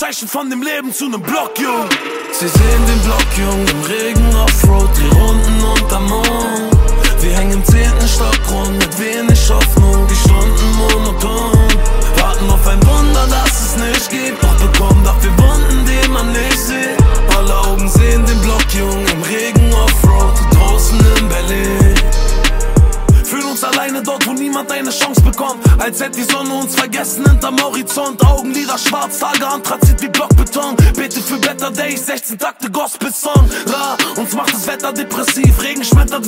Zeichen von dem Leben zu nem Block, Jung. Sie sehen den Block, Jung, im Regen Offroad, die Runden unterm Mond. Wir hängen im 10. Stock rund, mit wenig Hoffnung, die Stunden monoton. Warten auf ein Wunder, das es nicht gibt, doch bekommen dafür Wunden, die man nicht sieht. Alle Augen sehen den Block, Jung, im Regen Offroad, draußen in Berlin. Fühlen uns alleine dort, wo niemand eine Chance bekommt. Als hätte die Sonne uns vergessen hinterm Horizont. Augenlider schwarz, Tage Anthrazit wie Blockbeton. Bete für Better Days, 16 Takte Gospel-Song. Uns macht das Wetter depressiv, Regen schmettert